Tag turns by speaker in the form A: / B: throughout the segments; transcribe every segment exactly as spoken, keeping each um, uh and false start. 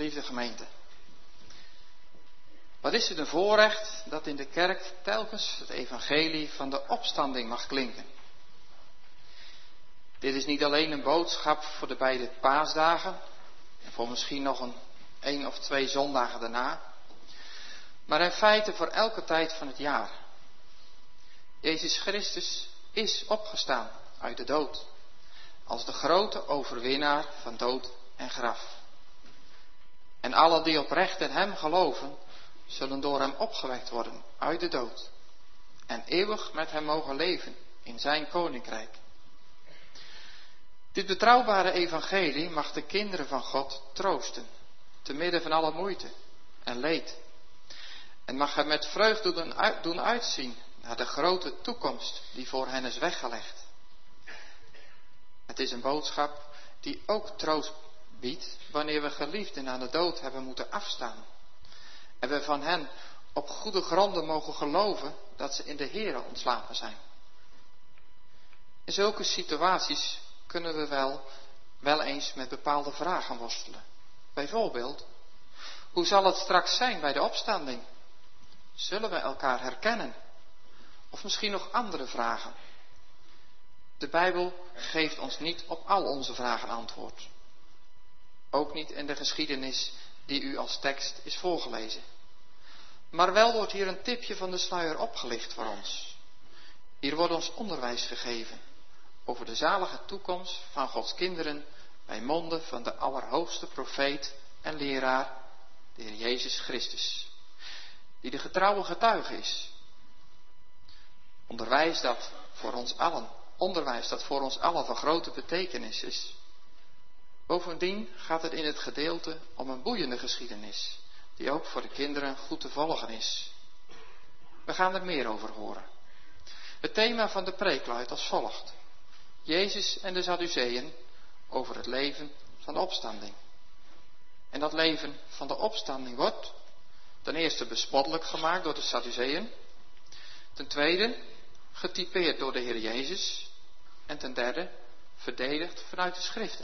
A: geliefde gemeente. Wat is het een voorrecht dat in de kerk telkens het evangelie van de opstanding mag klinken. Dit is niet alleen een boodschap voor de beide paasdagen, en voor misschien nog een één of twee zondagen daarna, maar in feite voor elke tijd van het jaar. Jezus Christus is opgestaan uit de dood, als de grote overwinnaar van dood en graf. En allen die oprecht in hem geloven, zullen door hem opgewekt worden uit de dood en eeuwig met hem mogen leven in zijn koninkrijk. Dit betrouwbare evangelie mag de kinderen van God troosten, te midden van alle moeite en leed. En mag hen met vreugde doen uitzien naar de grote toekomst die voor hen is weggelegd. Het is een boodschap die ook troost biedt wanneer we geliefden aan de dood hebben moeten afstaan. En we van hen op goede gronden mogen geloven dat ze in de Here ontslapen zijn. In zulke situaties kunnen we wel, wel eens met bepaalde vragen worstelen. Bijvoorbeeld, hoe zal het straks zijn bij de opstanding? Zullen we elkaar herkennen? Of misschien nog andere vragen? De Bijbel geeft ons niet op al onze vragen antwoord. Ook niet in de geschiedenis die u als tekst is voorgelezen. Maar wel wordt hier een tipje van de sluier opgelicht voor ons. Hier wordt ons onderwijs gegeven over de zalige toekomst van Gods kinderen bij monden van de allerhoogste profeet en leraar, de Heer Jezus Christus, die de getrouwe getuige is. Onderwijs dat voor ons allen, onderwijs dat voor ons allen van grote betekenis is. Bovendien gaat het in het gedeelte om een boeiende geschiedenis, die ook voor de kinderen goed te volgen is. We gaan er meer over horen. Het thema van de preek luidt als volgt: Jezus en de Sadduceeën over het leven van de opstanding. En dat leven van de opstanding wordt ten eerste bespottelijk gemaakt door de Sadduceeën, ten tweede getypeerd door de Heer Jezus en ten derde verdedigd vanuit de Schriften.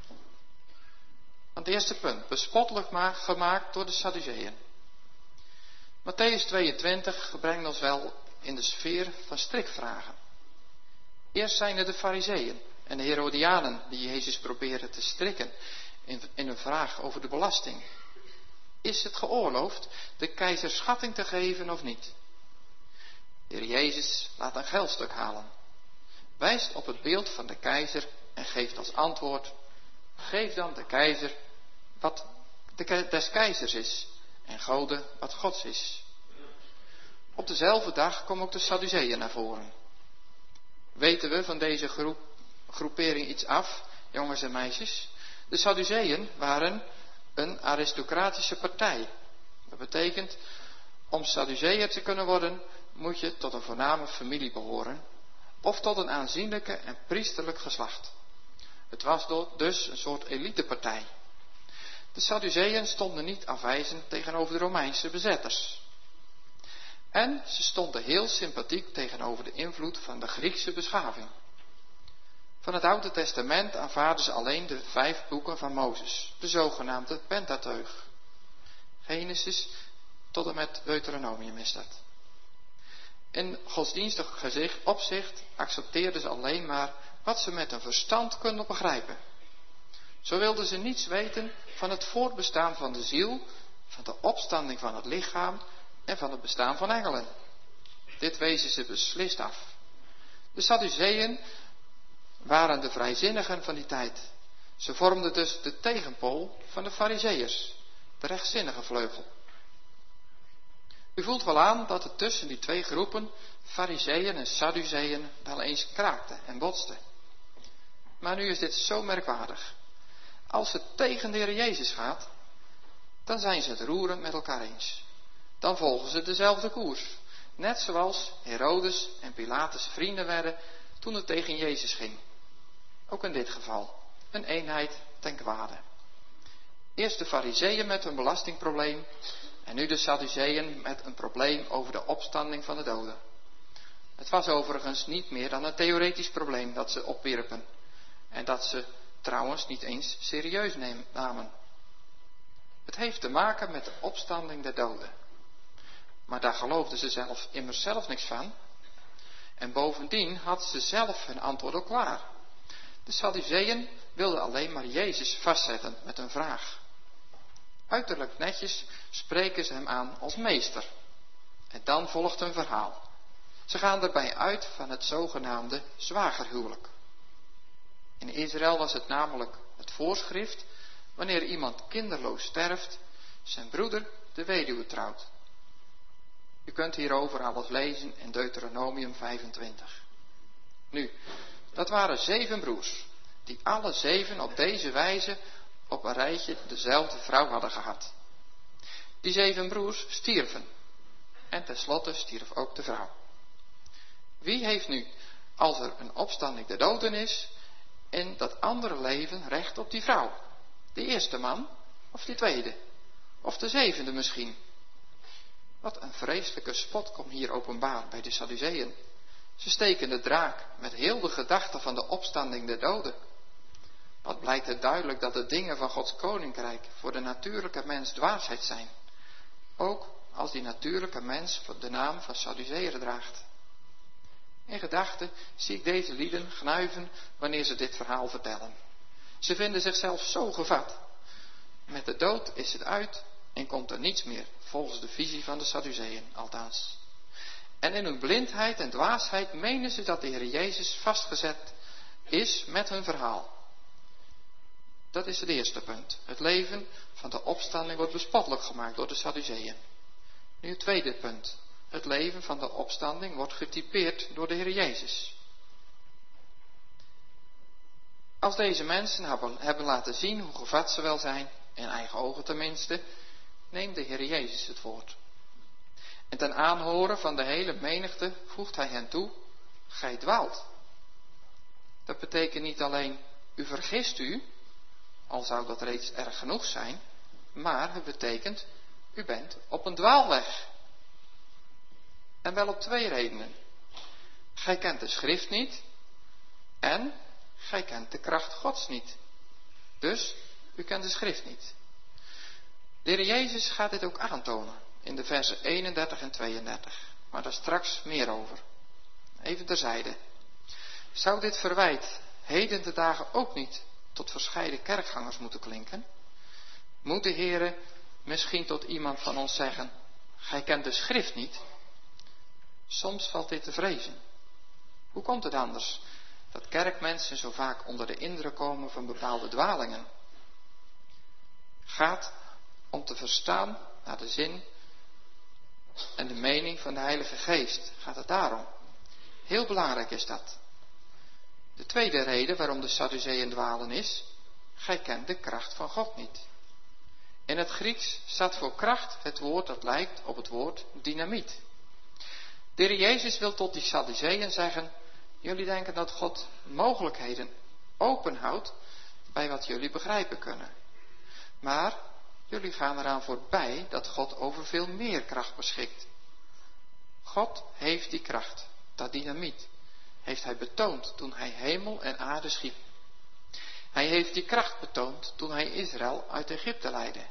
A: Het eerste punt, bespottelijk gemaakt door de Sadduceeën. Mattheüs tweeëntwintig brengt ons wel in de sfeer van strikvragen. Eerst zijn er de Farizeeën en de Herodianen die Jezus proberen te strikken in, in een vraag over de belasting. Is het geoorloofd de keizer schatting te geven of niet? De Heer Jezus laat een geldstuk halen, wijst op het beeld van de keizer en geeft als antwoord: geef dan de keizer wat de des keizers is en Gode wat Gods is. Op dezelfde dag komen ook de Sadduceeën naar voren. Weten we van deze groep, groepering iets af, jongens en meisjes? De Sadduceeën waren een aristocratische partij. Dat betekent, om Sadduceeër te kunnen worden, moet je tot een voorname familie behoren, of tot een aanzienlijke en priesterlijk geslacht. Het was dus een soort elitepartij. De Sadduceeën stonden niet afwijzend tegenover de Romeinse bezetters. En ze stonden heel sympathiek tegenover de invloed van de Griekse beschaving. Van het Oude Testament aanvaarden ze alleen de vijf boeken van Mozes, de zogenaamde Pentateuch. Genesis tot en met Deuteronomium is dat. In godsdienstig gezicht, opzicht accepteerden ze alleen maar wat ze met hun verstand konden begrijpen. Zo wilden ze niets weten van het voortbestaan van de ziel, van de opstanding van het lichaam en van het bestaan van engelen. Dit wezen ze beslist af. De Sadduceeën waren de vrijzinnigen van die tijd. Ze vormden dus de tegenpool van de Farizeeërs, de rechtzinnige vleugel. U voelt wel aan dat het tussen die twee groepen, Farizeeën en Sadduceeën, wel eens kraakte en botste. Maar nu is dit zo merkwaardig. Als het tegen de Heer Jezus gaat, dan zijn ze het roeren met elkaar eens. Dan volgen ze dezelfde koers. Net zoals Herodes en Pilatus vrienden werden toen het tegen Jezus ging. Ook in dit geval, een eenheid ten kwade. Eerst de Farizeeën met hun belastingprobleem en nu de Sadduceeën met een probleem over de opstanding van de doden. Het was overigens niet meer dan een theoretisch probleem dat ze opwierpen en dat ze trouwens niet eens serieus namen. Het heeft te maken met de opstanding der doden. Maar daar geloofden ze zelf immers zelf niks van. En bovendien hadden ze zelf hun antwoord al klaar. De Sadduceeën wilden alleen maar Jezus vastzetten met een vraag. Uiterlijk netjes spreken ze hem aan als meester. En dan volgt een verhaal. Ze gaan erbij uit van het zogenaamde zwagerhuwelijk. In Israël was het namelijk het voorschrift, wanneer iemand kinderloos sterft, zijn broeder de weduwe trouwt. U kunt hierover alles lezen in Deuteronomium vijfentwintig. Nu, dat waren zeven broers, die alle zeven op deze wijze op een rijtje dezelfde vrouw hadden gehad. Die zeven broers stierven. En tenslotte stierf ook de vrouw. Wie heeft nu, als er een opstanding der doden is, in dat andere leven recht op die vrouw? De eerste man, of die tweede? Of de zevende misschien? Wat een vreselijke spot komt hier openbaar bij de Sadduceeën. Ze steken de draak met heel de gedachte van de opstanding der doden. Wat blijkt het duidelijk dat de dingen van Gods koninkrijk voor de natuurlijke mens dwaasheid zijn. Ook als die natuurlijke mens de naam van Sadduceeër draagt. In gedachten zie ik deze lieden gnuiven wanneer ze dit verhaal vertellen. Ze vinden zichzelf zo gevat. Met de dood is het uit en komt er niets meer, volgens de visie van de Sadduceeën althans. En in hun blindheid en dwaasheid menen ze dat de Heer Jezus vastgezet is met hun verhaal. Dat is het eerste punt. Het leven van de opstanding wordt bespottelijk gemaakt door de Sadduceeën. Nu het tweede punt. Het leven van de opstanding wordt getypeerd door de Heer Jezus. Als deze mensen hebben, hebben laten zien hoe gevat ze wel zijn, in eigen ogen tenminste, neemt de Heer Jezus het woord. En ten aanhoren van de hele menigte voegt hij hen toe, gij dwaalt. Dat betekent niet alleen, u vergist u, al zou dat reeds erg genoeg zijn, maar het betekent, u bent op een dwaalweg. En wel op twee redenen. Gij kent de schrift niet en gij kent de kracht Gods niet. Dus, u kent de schrift niet. De Heer Jezus gaat dit ook aantonen in de versen eenendertig en tweeëndertig. Maar daar straks meer over. Even terzijde. Zou dit verwijt heden de dagen ook niet tot verscheiden kerkgangers moeten klinken? Moet de Heere misschien tot iemand van ons zeggen, gij kent de schrift niet? Soms valt dit te vrezen. Hoe komt het anders dat kerkmensen zo vaak onder de indruk komen van bepaalde dwalingen? Gaat om te verstaan naar de zin en de mening van de Heilige Geest. Gaat het daarom? Heel belangrijk is dat. De tweede reden waarom de Sadduceeën dwalen is, gij kent de kracht van God niet. In het Grieks staat voor kracht het woord dat lijkt op het woord dynamiet. De Heer Jezus wil tot die Sadduceeën zeggen, jullie denken dat God mogelijkheden openhoudt bij wat jullie begrijpen kunnen. Maar jullie gaan eraan voorbij dat God over veel meer kracht beschikt. God heeft die kracht, dat dynamiet, heeft hij betoond toen hij hemel en aarde schiep. Hij heeft die kracht betoond toen hij Israël uit Egypte leidde.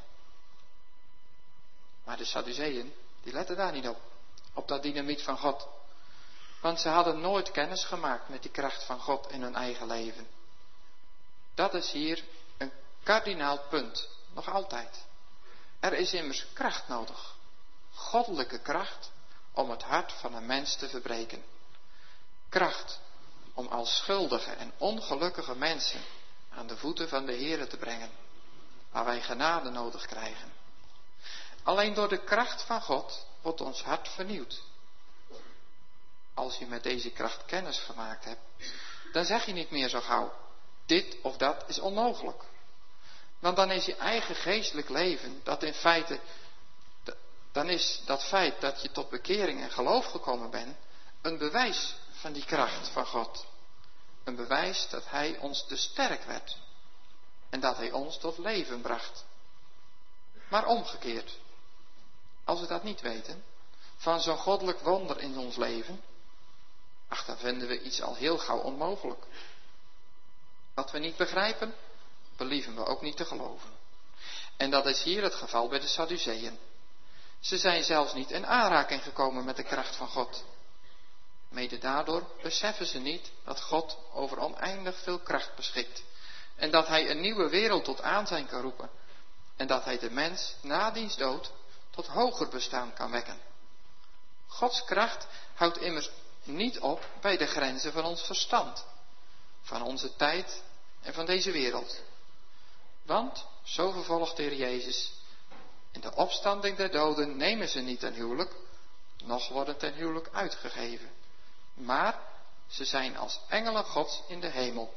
A: Maar de Sadduceeën, die letten daar niet op, op dat dynamiet van God. Want ze hadden nooit kennis gemaakt met die kracht van God in hun eigen leven. Dat is hier een kardinaal punt, nog altijd. Er is immers kracht nodig, goddelijke kracht, om het hart van een mens te verbreken. Kracht om als schuldige en ongelukkige mensen aan de voeten van de Heere te brengen, waar wij genade nodig krijgen. Alleen door de kracht van God wordt ons hart vernieuwd. Als je met deze kracht kennis gemaakt hebt, dan zeg je niet meer zo gauw, dit of dat is onmogelijk. Want dan is je eigen geestelijk leven, dat in feite, dan is dat feit dat je tot bekering en geloof gekomen bent, een bewijs van die kracht van God. Een bewijs dat hij ons te sterk werd. En dat hij ons tot leven bracht. Maar omgekeerd, als we dat niet weten, van zo'n goddelijk wonder in ons leven, ach, dan vinden we iets al heel gauw onmogelijk. Wat we niet begrijpen, believen we ook niet te geloven. En dat is hier het geval bij de Sadduceeën. Ze zijn zelfs niet in aanraking gekomen met de kracht van God. Mede daardoor beseffen ze niet dat God over oneindig veel kracht beschikt. En dat hij een nieuwe wereld tot aanzijn kan roepen. En dat hij de mens na diens dood tot hoger bestaan kan wekken. Gods kracht houdt immers niet op bij de grenzen van ons verstand, van onze tijd en van deze wereld. Want, zo vervolgt de Heer Jezus, in de opstanding der doden nemen ze niet ten huwelijk, noch worden ten huwelijk uitgegeven. Maar ze zijn als engelen Gods in de hemel.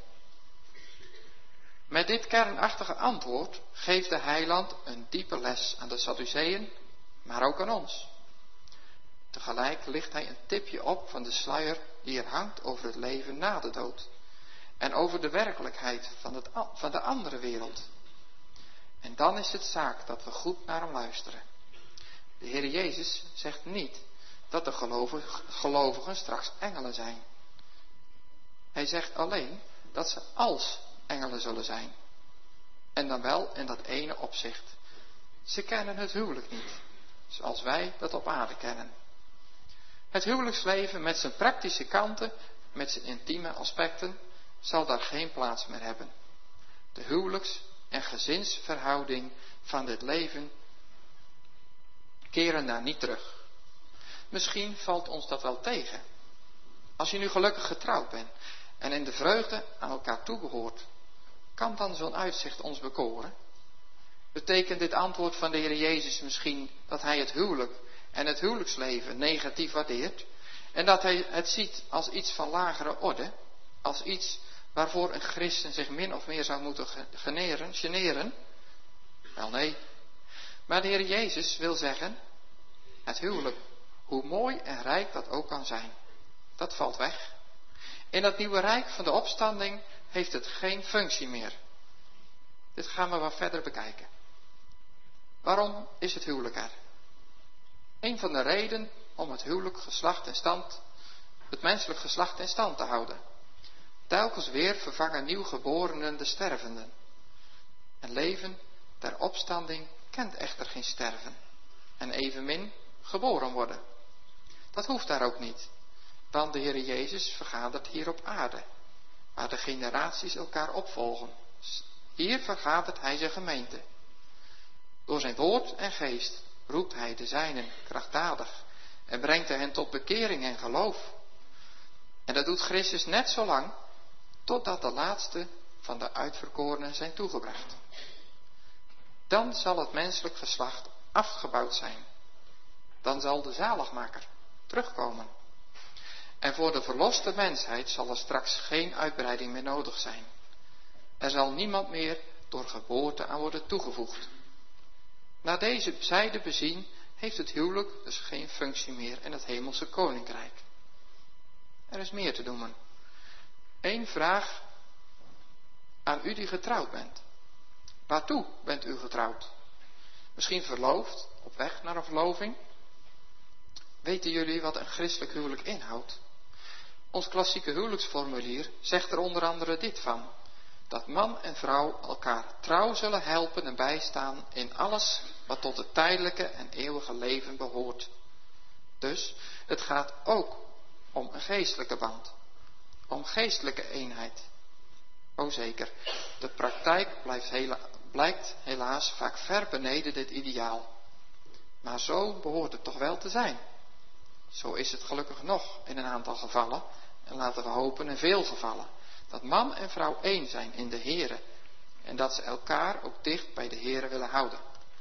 A: Met dit kernachtige antwoord geeft de heiland een diepe les aan de Sadduceeën, maar ook aan ons. Tegelijk licht hij een tipje op van de sluier die er hangt over het leven na de dood. En over de werkelijkheid van, het, van de andere wereld. En dan is het zaak dat we goed naar hem luisteren. De Heer Jezus zegt niet dat de gelovigen straks engelen zijn. Hij zegt alleen dat ze als engelen zullen zijn. En dan wel in dat ene opzicht. Ze kennen het huwelijk niet, zoals wij dat op aarde kennen. Het huwelijksleven met zijn praktische kanten, met zijn intieme aspecten, zal daar geen plaats meer hebben. De huwelijks- en gezinsverhouding van dit leven keren daar niet terug. Misschien valt ons dat wel tegen. Als je nu gelukkig getrouwd bent en in de vreugde aan elkaar toebehoort, kan dan zo'n uitzicht ons bekoren? Betekent dit antwoord van de Heer Jezus misschien dat hij het huwelijk en het huwelijksleven negatief waardeert en dat hij het ziet als iets van lagere orde, als iets waarvoor een christen zich min of meer zou moeten generen, generen? Wel nee. Maar de Heer Jezus wil zeggen, het huwelijk, hoe mooi en rijk dat ook kan zijn, dat valt weg. In dat nieuwe rijk van de opstanding heeft het geen functie meer. Dit gaan we wat verder bekijken. Waarom is het huwelijk er? Een van de redenen om het huwelijk geslacht in stand, het menselijk geslacht in stand te houden. Telkens weer vervangen nieuwgeborenen de stervenden. Een leven ter opstanding kent echter geen sterven. En evenmin geboren worden. Dat hoeft daar ook niet. Want de Heer Jezus vergadert hier op aarde. Waar de generaties elkaar opvolgen. Hier vergadert hij zijn gemeente. Door zijn woord en geest roept hij de zijnen krachtdadig. En brengt hij hen tot bekering en geloof. En dat doet Christus net zo lang, totdat de laatste van de uitverkorenen zijn toegebracht. Dan zal het menselijk geslacht afgebouwd zijn. Dan zal de zaligmaker terugkomen. En voor de verloste mensheid zal er straks geen uitbreiding meer nodig zijn. Er zal niemand meer door geboorte aan worden toegevoegd. Na deze zijde bezien heeft het huwelijk dus geen functie meer in het hemelse koninkrijk. Er is meer te noemen. Eén vraag aan u die getrouwd bent. Waartoe bent u getrouwd? Misschien verloofd, op weg naar een verloving? Weten jullie wat een christelijk huwelijk inhoudt? Ons klassieke huwelijksformulier zegt er onder andere dit van. Dat man en vrouw elkaar trouw zullen helpen en bijstaan in alles wat tot het tijdelijke en eeuwige leven behoort. Dus het gaat ook om een geestelijke band. Om geestelijke eenheid. O zeker, de praktijk blijft hela, blijkt helaas vaak ver beneden dit ideaal. Maar zo behoort het toch wel te zijn. Zo is het gelukkig nog in een aantal gevallen. En laten we hopen in veel gevallen. Dat man en vrouw één zijn in de Here. En dat ze elkaar ook dicht bij de Here willen houden.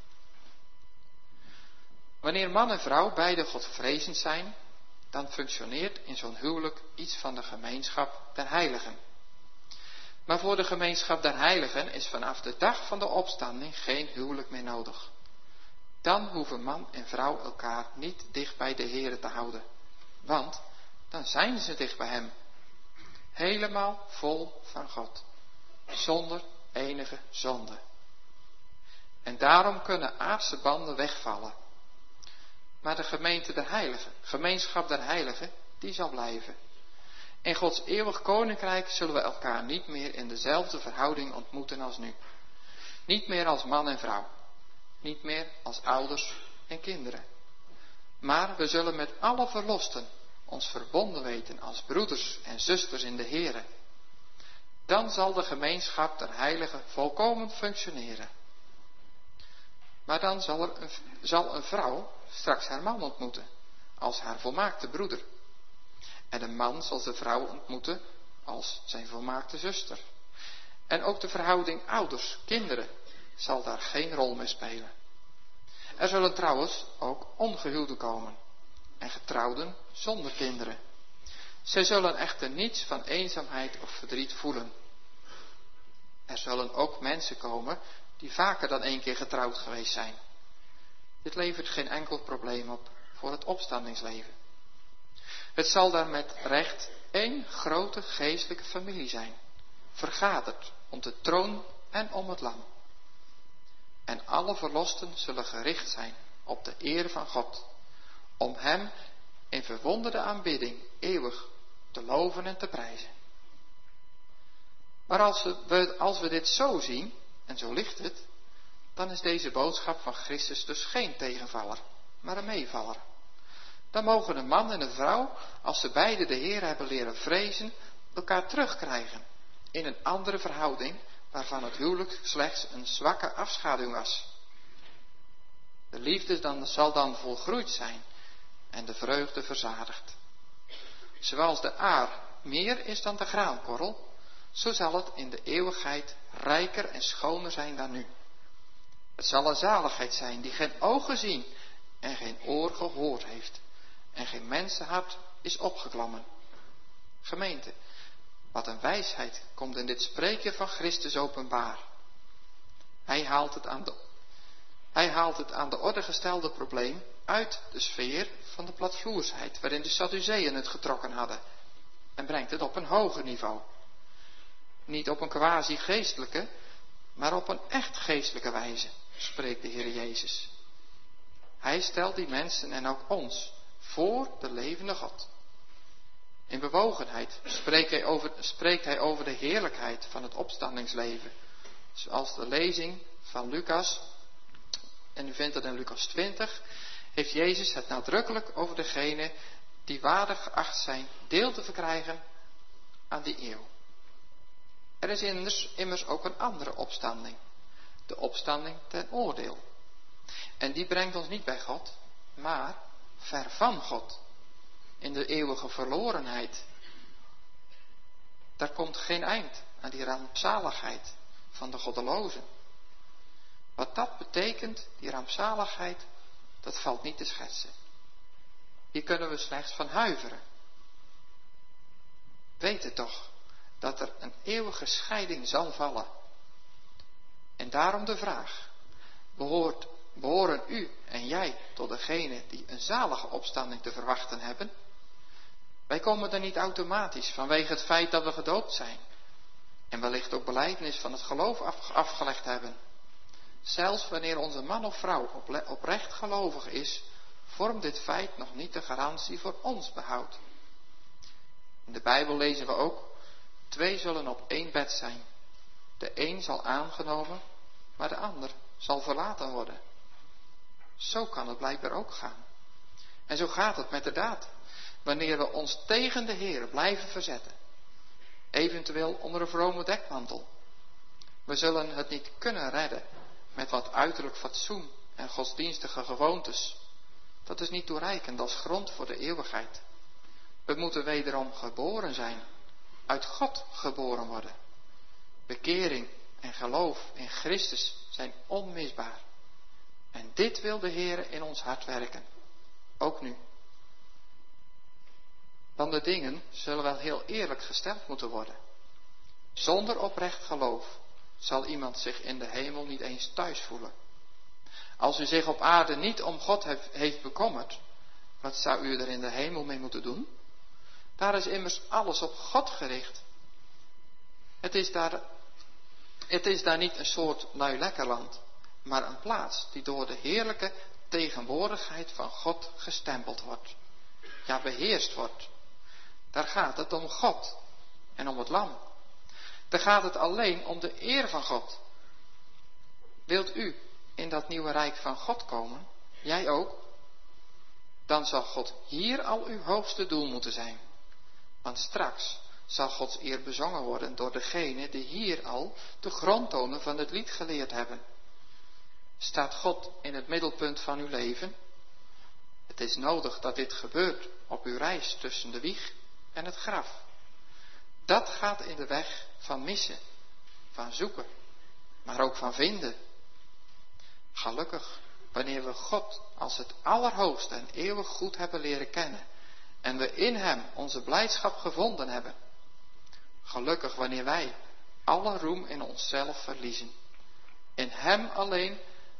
A: Wanneer man en vrouw beide godvrezend zijn, dan functioneert in zo'n huwelijk iets van de gemeenschap der heiligen. Maar voor de gemeenschap der heiligen is vanaf de dag van de opstanding geen huwelijk meer nodig. Dan hoeven man en vrouw elkaar niet dicht bij de Here te houden. Want dan zijn ze dicht bij hem. Helemaal vol van God. Zonder enige zonde. En daarom kunnen aardse banden wegvallen. Maar de gemeente der heiligen, gemeenschap der heiligen, die zal blijven. In Gods eeuwig koninkrijk zullen we elkaar niet meer in dezelfde verhouding ontmoeten als nu. Niet meer als man en vrouw. niet meer als ouders en kinderen. Maar we zullen met alle verlosten ons verbonden weten als broeders en zusters in de Here. Dan zal de gemeenschap der heiligen volkomen functioneren. Maar dan zal, er een, zal een vrouw straks haar man ontmoeten als haar volmaakte broeder. En een man zal de vrouw ontmoeten als zijn volmaakte zuster. En ook de verhouding ouders-kinderen zal daar geen rol meer spelen. Er zullen trouwens ook ongehuwden komen en getrouwden zonder kinderen. Zij zullen echter niets van eenzaamheid of verdriet voelen. Er zullen ook mensen komen die vaker dan één keer getrouwd geweest zijn. Dit levert geen enkel probleem op voor het opstandingsleven. Het zal daar met recht één grote geestelijke familie zijn, vergaderd om de troon en om het lam. En alle verlosten zullen gericht zijn op de eer van God, om hem in verwonderde aanbidding eeuwig te loven en te prijzen. Maar als we, als we dit zo zien, en zo ligt het, dan is deze boodschap van Christus dus geen tegenvaller, maar een meevaller. Dan mogen een man en een vrouw, als ze beide de Heer hebben leren vrezen, elkaar terugkrijgen in een andere verhouding, waarvan het huwelijk slechts een zwakke afschaduwing was. De liefde dan, zal dan volgroeid zijn en de vreugde verzadigd. Zoals de aar meer is dan de graankorrel, zo zal het in de eeuwigheid rijker en schoner zijn dan nu. Het zal een zaligheid zijn die geen ogen zien en geen oor gehoord heeft en geen mensenhart is opgeklommen. Gemeente, wat een wijsheid komt in dit spreken van Christus openbaar. Hij haalt het aan de, hij haalt het aan de orde gestelde probleem uit de sfeer van de platvloersheid, waarin de Sadduceeën het getrokken hadden, en brengt het op een hoger niveau. Niet op een quasi-geestelijke, maar op een echt geestelijke wijze, spreekt de Heer Jezus. Hij stelt die mensen en ook ons voor de levende God. In bewogenheid spreekt hij, over, spreekt hij over de heerlijkheid van het opstandingsleven. Zoals de lezing van Lucas, en u vindt het in Lucas twintig, heeft Jezus het nadrukkelijk over degenen die waardig geacht zijn deel te verkrijgen aan die eeuw. Er is immers, immers ook een andere opstanding, de opstanding ten oordeel. En die brengt ons niet bij God, maar ver van God, in de eeuwige verlorenheid. Daar komt geen eind aan die rampzaligheid van de goddelozen. Wat dat betekent, die rampzaligheid, dat valt niet te schetsen. Hier kunnen we slechts van huiveren. Weet het toch, dat er een eeuwige scheiding zal vallen. En daarom de vraag, behoort, behoren u en jij tot degenen die een zalige opstanding te verwachten hebben? Wij komen er niet automatisch vanwege het feit dat we gedoopt zijn en wellicht ook belijdenis van het geloof af, afgelegd hebben. Zelfs wanneer onze man of vrouw ople, oprecht gelovig is, vormt dit feit nog niet de garantie voor ons behoud. In de Bijbel lezen we ook, twee zullen op één bed zijn. De een zal aangenomen, maar de ander zal verlaten worden. Zo kan het blijkbaar ook gaan. En zo gaat het met de daad, wanneer we ons tegen de Heer blijven verzetten. Eventueel onder een vrome dekmantel. We zullen het niet kunnen redden met wat uiterlijk fatsoen en godsdienstige gewoontes. Dat is niet toereikend als grond voor de eeuwigheid. We moeten wederom geboren zijn, uit God geboren worden. Bekering en geloof in Christus zijn onmisbaar. En dit wil de Heer in ons hart werken, ook nu. Dan de dingen zullen wel heel eerlijk gesteld moeten worden. Zonder oprecht geloof zal iemand zich in de hemel niet eens thuis voelen. Als u zich op aarde niet om God heeft bekommerd, wat zou u er in de hemel mee moeten doen? Daar is immers alles op God gericht. Het is daar, het is daar niet een soort lui lekkerland, maar een plaats die door de heerlijke tegenwoordigheid van God gestempeld wordt. Ja, beheerst wordt. Daar gaat het om God en om het lam. Daar gaat het alleen om de eer van God. Wilt u in dat nieuwe rijk van God komen, jij ook, dan zal God hier al uw hoogste doel moeten zijn. Want straks zal Gods eer bezongen worden door degenen die hier al de grondtonen van het lied geleerd hebben. Staat God in het middelpunt van uw leven? Het is nodig dat dit gebeurt op uw reis tussen de wieg en het graf. Dat gaat in de weg van missen, van zoeken, maar ook van vinden. Gelukkig wanneer we God als het allerhoogste en eeuwig goed hebben leren kennen en we in Hem onze blijdschap gevonden hebben. Gelukkig wanneer wij alle roem in onszelf verliezen. In Hem alleen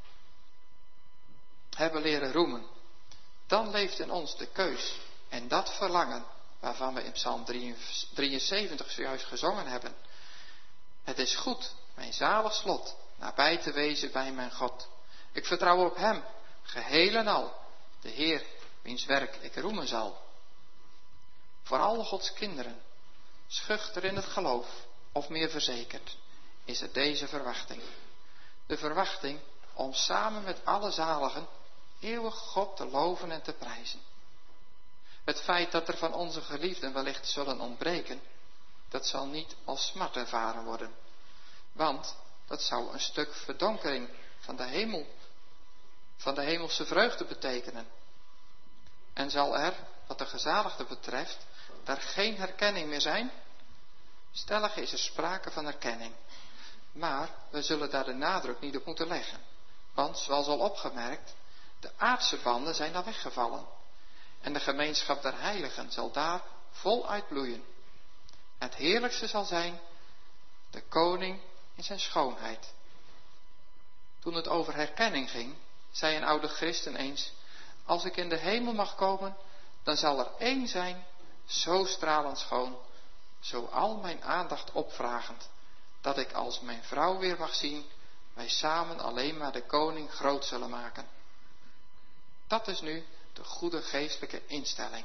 A: hebben leren roemen. Dan leeft in ons de keus en dat verlangen waarvan we in Psalm drieënzeventig zojuist gezongen hebben. Het is goed, mijn zalig slot, nabij te wezen bij mijn God. Ik vertrouw op Hem, geheel en al, de Heer, wiens werk ik roemen zal. Voor alle Gods kinderen, schuchter in het geloof of meer verzekerd, is er deze verwachting. De verwachting om samen met alle zaligen eeuwig God te loven en te prijzen. Het feit dat er van onze geliefden wellicht zullen ontbreken, dat zal niet als smart ervaren worden. Want dat zou een stuk verdonkering van de hemel, van de hemelse vreugde betekenen. En zal er, wat de gezaligden betreft, daar geen herkenning meer zijn? Stellig is er sprake van herkenning. Maar we zullen daar de nadruk niet op moeten leggen. Want, zoals al opgemerkt, de aardse banden zijn al weggevallen. En de gemeenschap der heiligen zal daar voluit bloeien. Het heerlijkste zal zijn de koning in zijn schoonheid. Toen het over herkenning ging, zei een oude christen eens: als ik in de hemel mag komen, dan zal er één zijn, zo stralend schoon, zo al mijn aandacht opvragend, dat ik als mijn vrouw weer mag zien, wij samen alleen maar de koning groot zullen maken. Dat is nu de goede geestelijke instelling.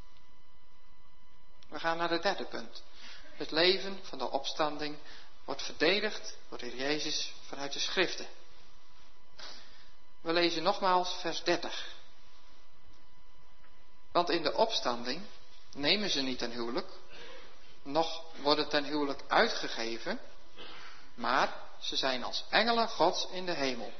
A: We gaan naar het derde punt. Het leven van de opstanding wordt verdedigd door de Heer Jezus vanuit de schriften. We lezen nogmaals vers dertig. Want in de opstanding nemen ze niet ten huwelijk, noch worden ten huwelijk uitgegeven, maar ze zijn als engelen Gods in de hemel.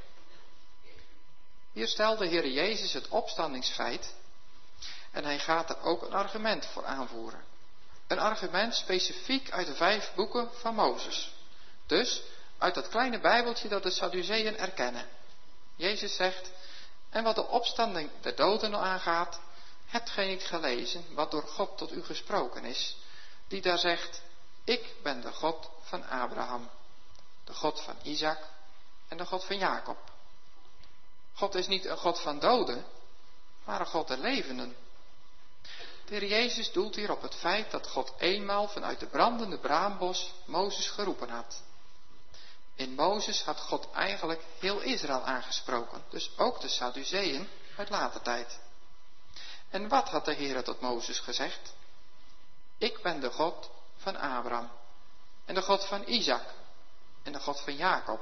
A: Hier stelt de Heer Jezus het opstandingsfeit en hij gaat er ook een argument voor aanvoeren. Een argument specifiek uit de vijf boeken van Mozes. Dus uit dat kleine bijbeltje dat de Sadduceeën erkennen. Jezus zegt: en wat de opstanding der doden aangaat, hebt gij niet gelezen wat door God tot u gesproken is, die daar zegt: ik ben de God van Abraham, de God van Isaac en de God van Jacob. God is niet een God van doden, maar een God der levenden. De Heer Jezus doelt hier op het feit dat God eenmaal vanuit de brandende braambos Mozes geroepen had. In Mozes had God eigenlijk heel Israël aangesproken, dus ook de Sadduceeën uit later tijd. En wat had de Heer tot Mozes gezegd? Ik ben de God van Abraham en de God van Isaac en de God van Jacob.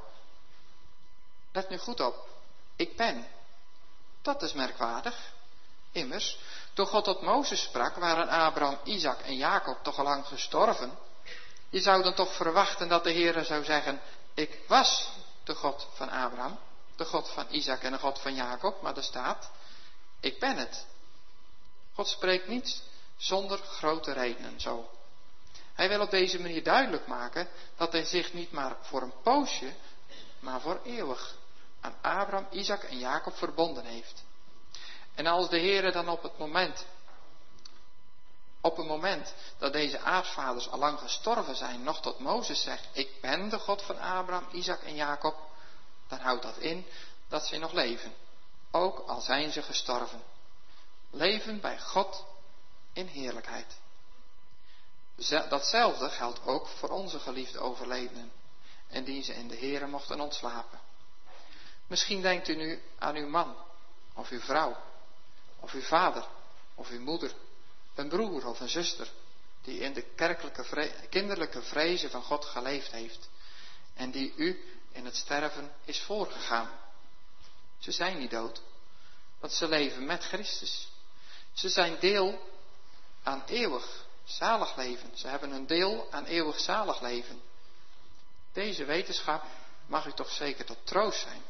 A: Let nu goed op. Ik ben. Dat is merkwaardig. Immers, toen God tot Mozes sprak, waren Abraham, Isaac en Jacob toch al lang gestorven. Je zou dan toch verwachten dat de Heer zou zeggen: ik was de God van Abraham, de God van Isaac en de God van Jacob, maar er staat: ik ben het. God spreekt niet zonder grote redenen zo. Hij wil op deze manier duidelijk maken dat hij zich niet maar voor een poosje, maar voor eeuwig aan Abraham, Isaac en Jacob verbonden heeft. En als de Heer dan op het moment, op het moment dat deze aartsvaders al lang gestorven zijn, nog tot Mozes zegt: ik ben de God van Abraham, Isaac en Jacob, dan houdt dat in dat ze nog leven, ook al zijn ze gestorven. Leven bij God in heerlijkheid. Datzelfde geldt ook voor onze geliefde overledenen en die ze in de Heere mochten ontslapen. Misschien denkt u nu aan uw man, of uw vrouw, of uw vader, of uw moeder, een broer of een zuster, die in de kerkelijke vre- kinderlijke vrezen van God geleefd heeft en die u in het sterven is voorgegaan. Ze zijn niet dood, want ze leven met Christus. Ze zijn deel aan eeuwig zalig leven. Ze hebben een deel aan eeuwig zalig leven. Deze wetenschap mag u toch zeker tot troost zijn.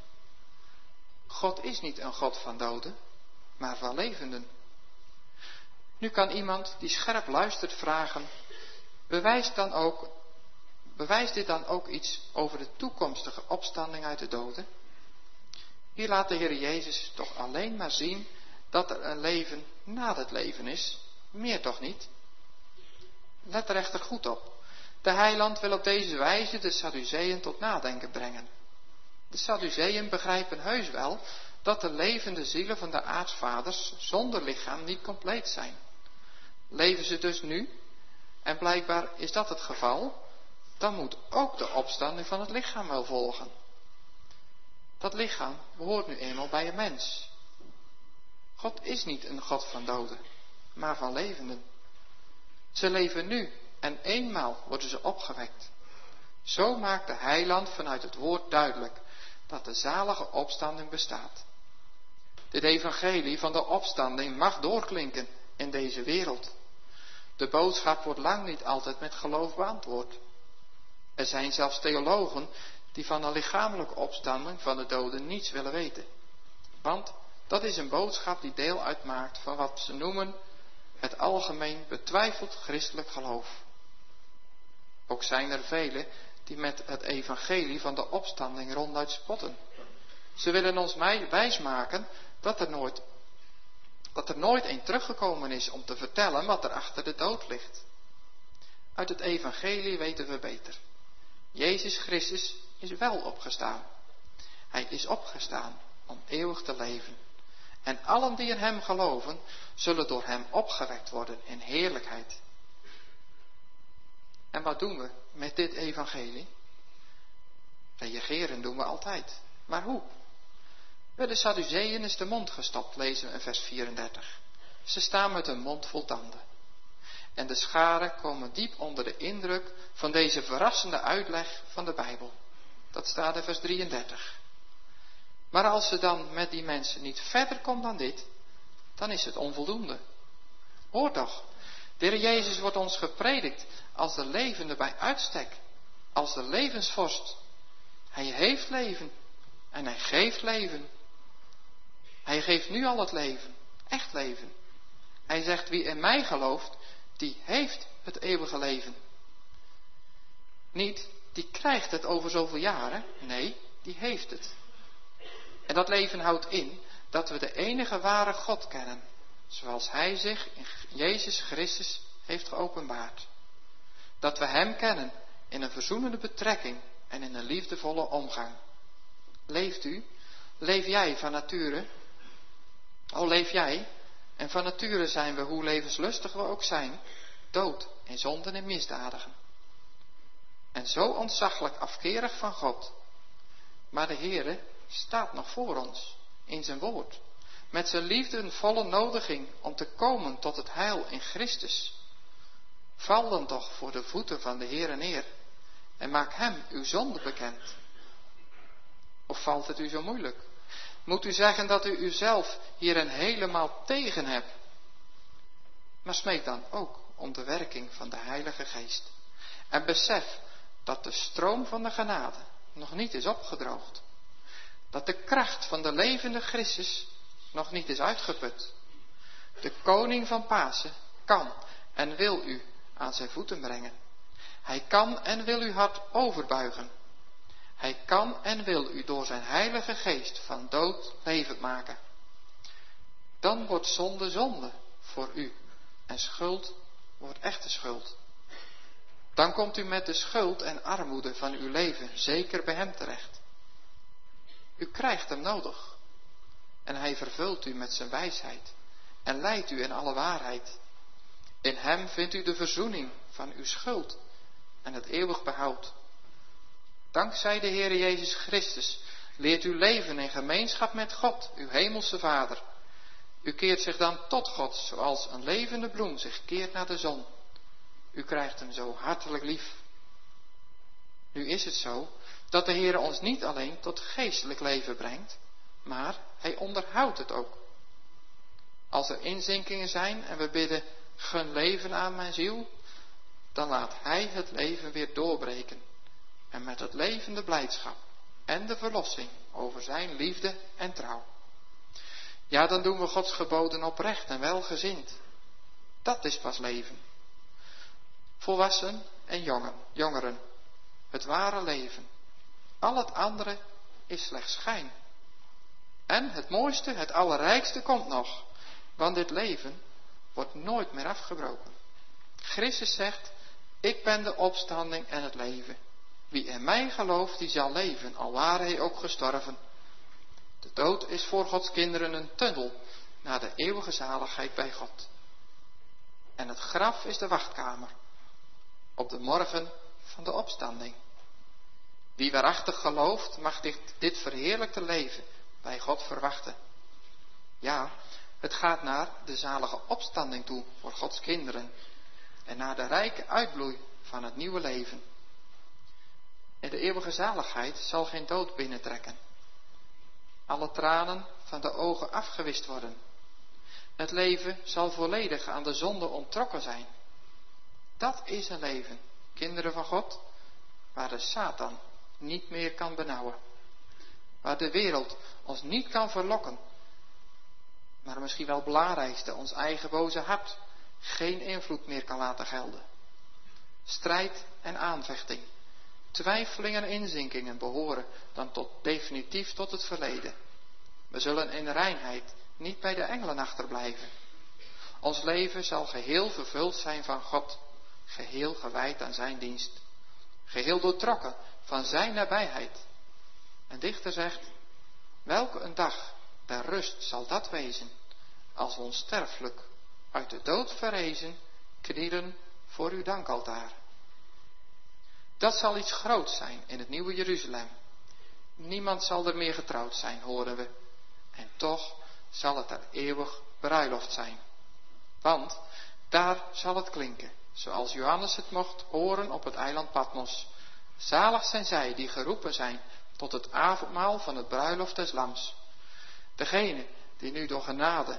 A: God is niet een God van doden, maar van levenden. Nu kan iemand die scherp luistert vragen, bewijst, dan ook, bewijst dit dan ook iets over de toekomstige opstanding uit de doden? Hier laat de Heer Jezus toch alleen maar zien dat er een leven na het leven is, meer toch niet? Let er echter goed op. De heiland wil op deze wijze de Sadduceeën tot nadenken brengen. De Sadduceeën begrijpen heus wel dat de levende zielen van de aartsvaders zonder lichaam niet compleet zijn. Leven ze dus nu, en blijkbaar is dat het geval, dan moet ook de opstanding van het lichaam wel volgen. Dat lichaam behoort nu eenmaal bij een mens. God is niet een God van doden, maar van levenden. Ze leven nu en eenmaal worden ze opgewekt. Zo maakt de heiland vanuit het woord duidelijk dat de zalige opstanding bestaat. Dit evangelie van de opstanding mag doorklinken in deze wereld. De boodschap wordt lang niet altijd met geloof beantwoord. Er zijn zelfs theologen die van een lichamelijke opstanding van de doden niets willen weten. Want dat is een boodschap die deel uitmaakt van wat ze noemen het algemeen betwijfeld christelijk geloof. Ook zijn er velen die met het evangelie van de opstanding ronduit spotten. Ze willen ons wijsmaken dat er nooit, dat er nooit een teruggekomen is om te vertellen wat er achter de dood ligt. Uit het evangelie weten we beter. Jezus Christus is wel opgestaan. Hij is opgestaan om eeuwig te leven. En allen die in hem geloven, zullen door hem opgewekt worden in heerlijkheid. En wat doen we met dit evangelie? Reageren doen we altijd. Maar hoe? Bij de Sadduceeën is de mond gestopt, lezen we in vers vierendertig. Ze staan met hun mond vol tanden. En de scharen komen diep onder de indruk van deze verrassende uitleg van de Bijbel. Dat staat in vers drieëndertig. Maar als ze dan met die mensen niet verder komt dan dit, dan is het onvoldoende. Hoor toch, de Heer Jezus wordt ons gepredikt als de levende bij uitstek, als de levensvorst. Hij heeft leven en hij geeft leven. Hij geeft nu al het leven, echt leven. Hij zegt, wie in mij gelooft, die heeft het eeuwige leven. Niet, die krijgt het over zoveel jaren, nee, die heeft het. En dat leven houdt in dat we de enige ware God kennen, zoals Hij zich in Jezus Christus heeft geopenbaard. Dat we Hem kennen in een verzoenende betrekking en in een liefdevolle omgang. Leeft u? Leef jij van nature? O, leef jij? En van nature zijn we, hoe levenslustig we ook zijn, dood in zonden en misdadigen. En zo ontzaglijk afkerig van God. Maar de Heere staat nog voor ons, in zijn woord, met zijn liefdevolle nodiging om te komen tot het heil in Christus. Val dan toch voor de voeten van de Heere neer en maak hem uw zonde bekend. Of valt het u zo moeilijk? Moet u zeggen dat u uzelf hierin helemaal tegen hebt? Maar smeek dan ook om de werking van de Heilige Geest. En besef dat de stroom van de genade nog niet is opgedroogd. Dat de kracht van de levende Christus nog niet is uitgeput. De koning van Pasen kan en wil u aan zijn voeten brengen. Hij kan en wil uw hart overbuigen. Hij kan en wil u door zijn heilige geest van dood levend maken. Dan wordt zonde zonde voor u en schuld wordt echte schuld. Dan komt u met de schuld en armoede van uw leven zeker bij hem terecht. U krijgt hem nodig en hij vervult u met zijn wijsheid en leidt u in alle waarheid. In hem vindt u de verzoening van uw schuld en het eeuwig behoud. Dankzij de Heere Jezus Christus leert u leven in gemeenschap met God, uw hemelse Vader. U keert zich dan tot God, zoals een levende bloem zich keert naar de zon. U krijgt hem zo hartelijk lief. Nu is het zo dat de Heere ons niet alleen tot geestelijk leven brengt, maar hij onderhoudt het ook. Als er inzinkingen zijn en we bidden, gun leven aan mijn ziel, dan laat hij het leven weer doorbreken. En met het levende blijdschap en de verlossing over zijn liefde en trouw. Ja, dan doen we Gods geboden oprecht en welgezind. Dat is pas leven. Volwassen en jongen, jongeren, het ware leven. Al het andere is slechts schijn. En het mooiste, het allerrijkste komt nog. Want dit leven wordt nooit meer afgebroken. Christus zegt, ik ben de opstanding en het leven. Wie in mij gelooft, die zal leven, al ware hij ook gestorven. De dood is voor Gods kinderen een tunnel naar de eeuwige zaligheid bij God. En het graf is de wachtkamer op de morgen van de opstanding. Wie waarachtig gelooft, mag dit, dit verheerlijkte leven bij God verwachten. Ja, het gaat naar de zalige opstanding toe voor Gods kinderen en naar de rijke uitbloei van het nieuwe leven. En de eeuwige zaligheid zal geen dood binnentrekken. Alle tranen van de ogen afgewist worden. Het leven zal volledig aan de zonde onttrokken zijn. Dat is een leven, kinderen van God, waar de Satan niet meer kan benauwen. Waar de wereld ons niet kan verlokken. Maar misschien wel het belangrijkste, ons eigen boze hart geen invloed meer kan laten gelden. Strijd en aanvechting, twijfelingen en inzinkingen behoren dan tot, definitief tot het verleden. We zullen in reinheid niet bij de engelen achterblijven. Ons leven zal geheel vervuld zijn van God, geheel gewijd aan zijn dienst, geheel doortrokken van zijn nabijheid. En dichter zegt, welke een dag der rust zal dat wezen, als we onsterfelijk uit de dood verrezen, knielen voor uw dankaltaar. Dat zal iets groots zijn in het nieuwe Jeruzalem. Niemand zal er meer getrouwd zijn, horen we. En toch zal het er eeuwig bruiloft zijn. Want daar zal het klinken, zoals Johannes het mocht horen op het eiland Patmos. Zalig zijn zij die geroepen zijn tot het avondmaal van het bruiloft des Lams. Degenen die nu door genade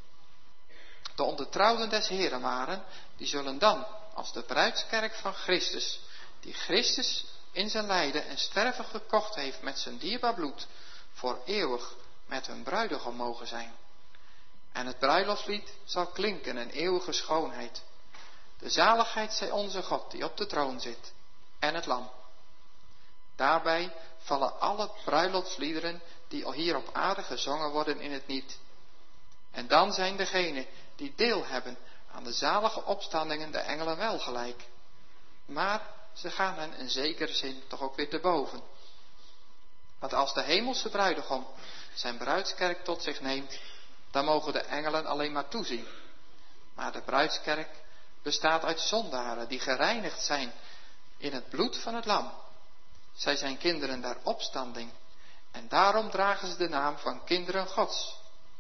A: de ondertrouwden des Heren waren, die zullen dan als de bruidskerk van Christus, die Christus in zijn lijden en sterven gekocht heeft met zijn dierbaar bloed, voor eeuwig met hun bruidegom mogen zijn. En het bruiloftslied zal klinken in eeuwige schoonheid. De zaligheid zij onze God die op de troon zit, en het lam. Daarbij vallen alle bruiloftsliederen die hier op aarde gezongen worden in het niet. En dan zijn degenen die deel hebben aan de zalige opstandingen de engelen wel gelijk. Maar ze gaan hen in zekere zin toch ook weer te boven. Want als de hemelse bruidegom zijn bruidskerk tot zich neemt, dan mogen de engelen alleen maar toezien. Maar de bruidskerk bestaat uit zondaren die gereinigd zijn in het bloed van het lam. Zij zijn kinderen der opstanding en daarom dragen ze de naam van kinderen Gods.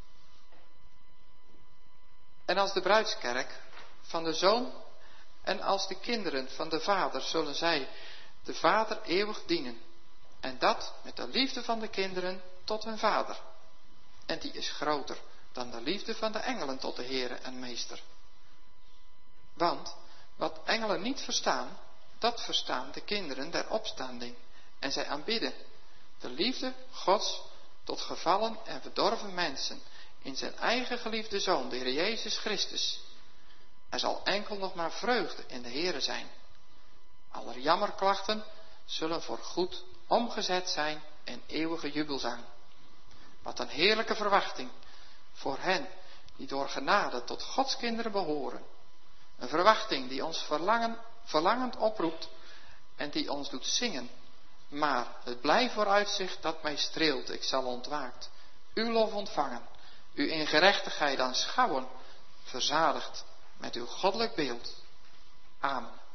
A: En als de bruidskerk van de Zoon en als de kinderen van de Vader zullen zij de Vader eeuwig dienen. En dat met de liefde van de kinderen tot hun Vader. En die is groter dan de liefde van de engelen tot de Heere en Meester. Want wat engelen niet verstaan, dat verstaan de kinderen der opstanding. En zij aanbidden de liefde Gods tot gevallen en verdorven mensen in zijn eigen geliefde Zoon, de Heer Jezus Christus. Er zal enkel nog maar vreugde in de Heere zijn. Aller jammerklachten zullen voor goed omgezet zijn in eeuwige jubelzang. Wat een heerlijke verwachting voor hen die door genade tot Gods kinderen behoren. Een verwachting die ons verlangen, verlangend oproept en die ons doet zingen. Maar het blij vooruitzicht dat mij streelt, ik zal ontwaakt uw lof ontvangen, u in gerechtigheid aanschouwen, verzadigd met uw goddelijk beeld. Amen.